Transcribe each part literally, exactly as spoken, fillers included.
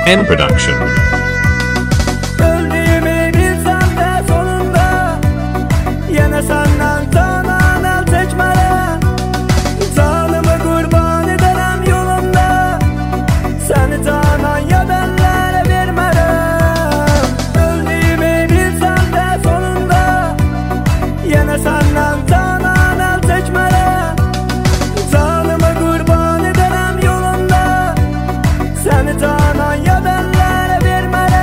M Production. Öldüğümü bilsem de sonunda yine senden canan el çekmeli. Canımı kurban ederim yolunda, seni canan yabenlere vermeli. Öldüğümü bilsem de sonunda yine senden canan el çekmeli. Canımı kurban ederim yolunda, seni canan yabenlere vermeli.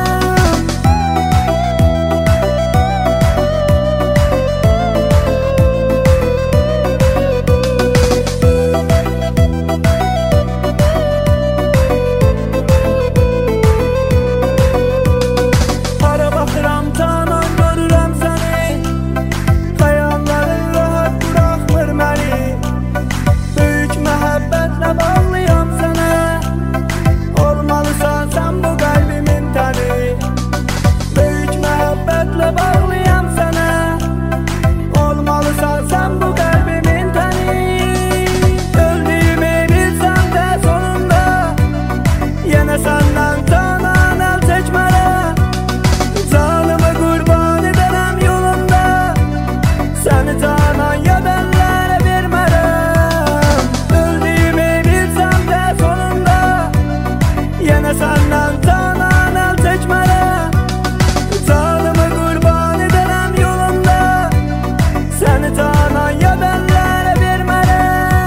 Ara baxıram canan görürəm səni, xəyalların rahat buraxmır məni. Böyük məhəbbətlə bağlıyam sənə, olmalısan sən bu qəlbimin təni. Böyük məhəbbətlə bağlıyam sənə, olmalısan sən bu qəlbimin təni. Öldüyümü bilsəm də sonunda yenə səndən canan el çəkməli. Canımı qurban edərəm yolunda, səni canan yabenlərə vermərəm. Öldüyümü bilsəm də sonunda yenə səndən canan el çəkməli. Canımı qurban edərəm yolunda, səni canan yabenlərə vermərəm.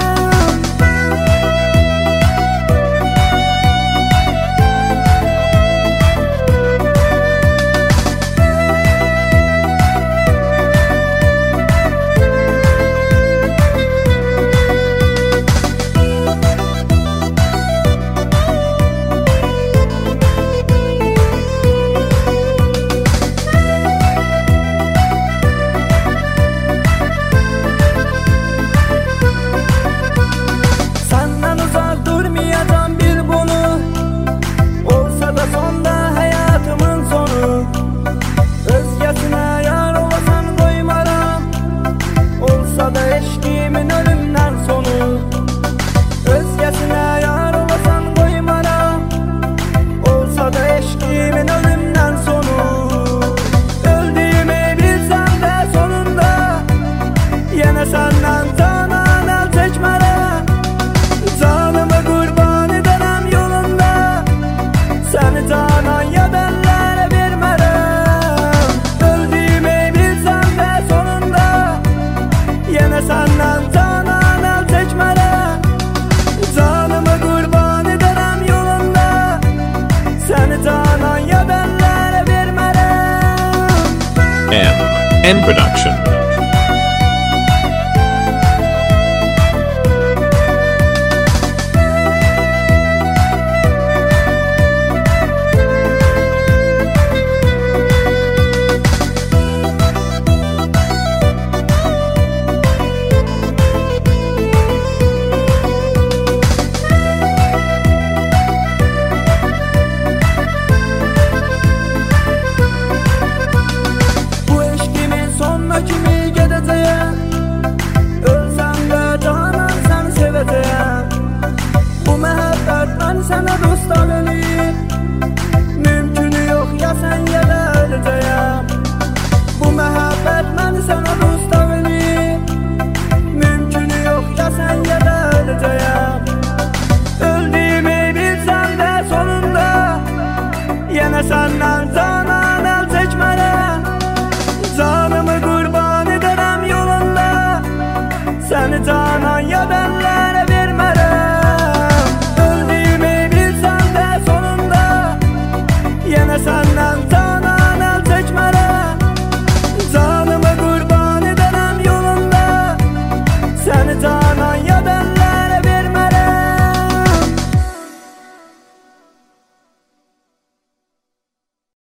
Senden uzak durmayacağım bil bunu, olsa da sonda hayatımın sonu. Özgesine yar olasan koymaram, olsa da eşkimin ölümden sonu. Özgesine yar olasan koymaram, olsa da eşkimin ölümden sonu. Öldüğümü bilsem de sonunda yine senden canan el çekmeli. Canımı kurban ederim yolunda, seni canan yabenlere vermərəm. Öldüğümü bilsem de sonunda yine senden canan el çekmeli. Canımı kurban ederim yolunda, seni canan yabenlere vermərəm. M M Production. Bu eşkimin sonuna kimi gedeceğim, ölsem de canan seni seveceğim. Bu məhəbbət mən sənə dostlar eləyim, mümkünü yox ya sen ya da öleceğim. Bu məhəbbət mən sənə dostlar eləyim, mümkünü yox ya sen ya da öleceğim. Öldüğümü bilsem de sonunda yine senden canan el çekmeli. Canımı kurban ederim yolunda, seni canan yabenlere